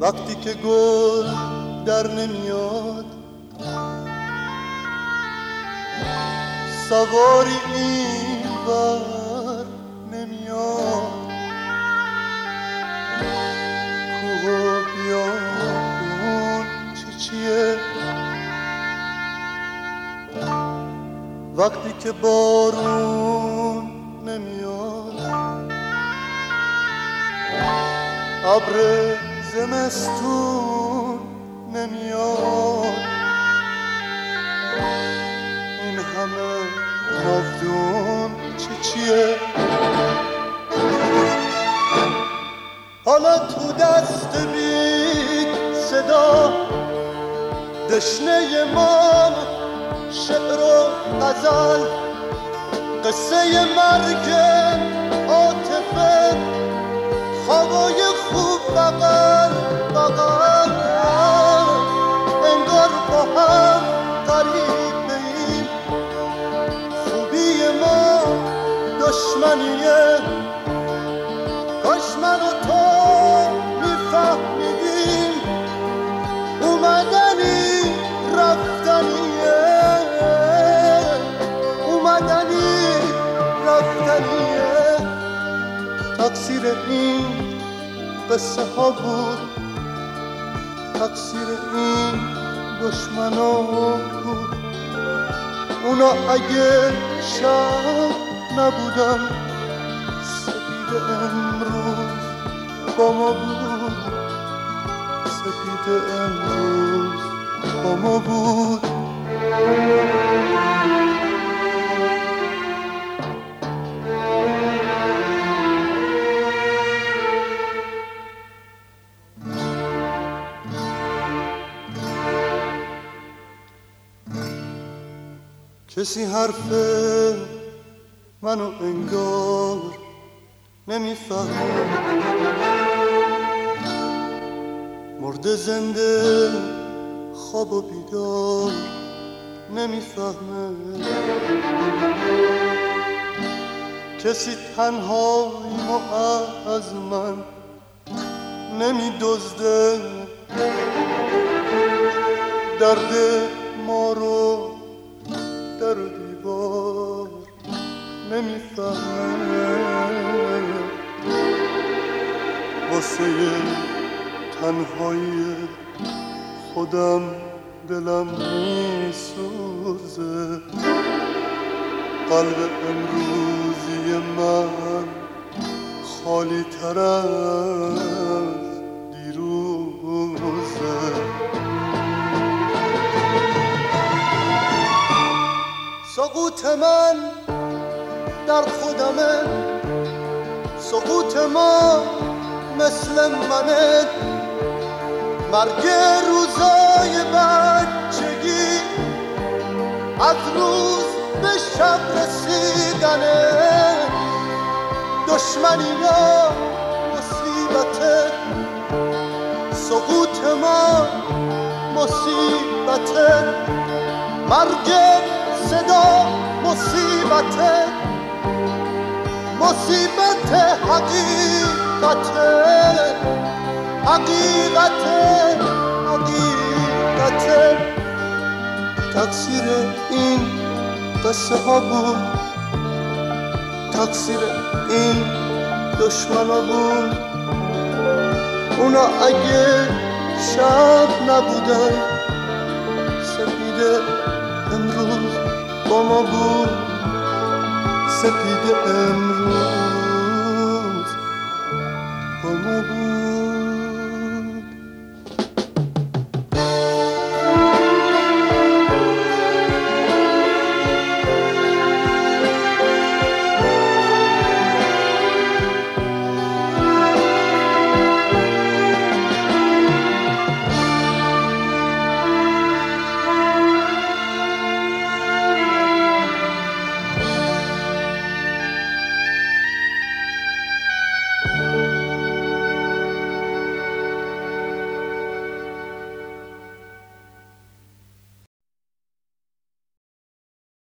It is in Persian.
وقتی که گل در نمیاد، سواری این بر نمیاد، کوه و بیابون چیه وقتی که بارون نمیاد، ابر زمستون نمیاد، این همه ناودون چیه حالا تو دست بید صدا دشنه من شعر و غزل، قصه مرگ عاطفه، خوابای خوب بغل بغل، انگار با هم غریبیم، خوبی ما دشمنیه، کاش من و تو میفهمیدیم، اومدنی رفتنیه، اومدنی رفتنیه، تقصیر این قصه ها بود، تقصیر این دشمنا بود، اونا اگه شب نبودن سپید امروز با ما بود، سپید امروز با ما بود. کسی حرف منو انگار نمیفهمه، مرده زنده خواب و بیدار نمیفهمه، کسی تنهاییمو از من نمیدزده، درد ما رو در و دیوار نمیفهمه، واسه تنهایی خودم دلم میسوزه، قلب امروزی من خالی تر از دیروزه، سقوط من در خودمه، سقوط ما مثل منه، مرگ روزای بچگی از روز به شب رسیدنه، دشمنینا مصیبته، سقوط ما مصیبته، مرگ صدا مصیبته، مصیبت حقیقته، حقیقته، حقیقته، تقصیر این قصه ها بود، تقصیر این دشمنا بود، اونا اگه شب نبودن سپید امروز با ما بود، سپید امروز با ما بود.